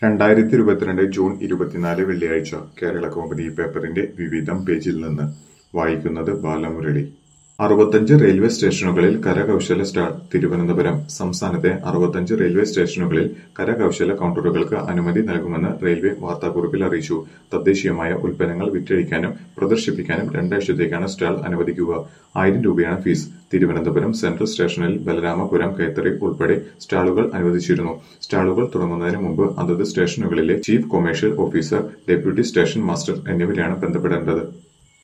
2022 June 24 വെള്ളിയാഴ്ച കേരളകൗമുദി പേപ്പറിന്റെ വിവിധം പേജിൽ നിന്ന് വായിക്കുന്നത് ബാലമുരളി. 65 റെയിൽവേ സ്റ്റേഷനുകളിൽ കരകൗശല സ്റ്റാൾ തിരുവനന്തപുരം. സംസ്ഥാനത്തെ 65 റെയിൽവേ സ്റ്റേഷനുകളിൽ കരകൗശല കൗണ്ടറുകൾക്ക് അനുമതി നൽകുമെന്ന് റെയിൽവേ വാർത്താക്കുറിപ്പിൽ അറിയിച്ചു. തദ്ദേശീയമായ ഉൽപ്പന്നങ്ങൾ വിറ്റഴിക്കാനും പ്രദർശിപ്പിക്കാനും രണ്ടാഴ്ചത്തേക്കാണ് സ്റ്റാൾ അനുവദിക്കുക. 1000 രൂപയാണ് ഫീസ്. തിരുവനന്തപുരം സെൻട്രൽ സ്റ്റേഷനിൽ ബലരാമപുരം, കൈത്തറി ഉൾപ്പെടെ സ്റ്റാളുകൾ അനുവദിച്ചിരുന്നു. സ്റ്റാളുകൾ തുടങ്ങുന്നതിന് മുമ്പ് അതത് സ്റ്റേഷനുകളിലെ chief commercial officer, deputy station master എന്നിവരെയാണ് ബന്ധപ്പെടേണ്ടത്.